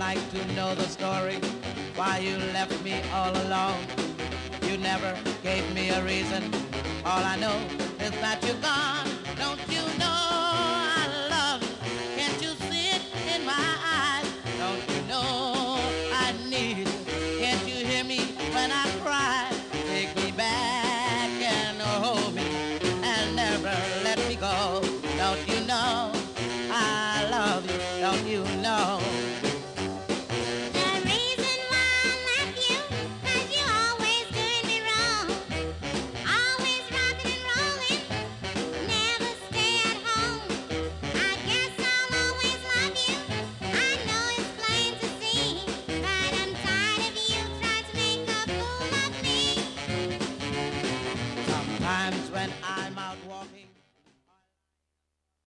like to know the story why you left me all alone. You never gave me a reason. All I know is that you're gone. Don't you know I love you? Can't you see it in my eyes? Don't you know I need you? Can't you hear me when I cry? Take me back and hold me and never let me go. Don't you know I love you? Don't you know?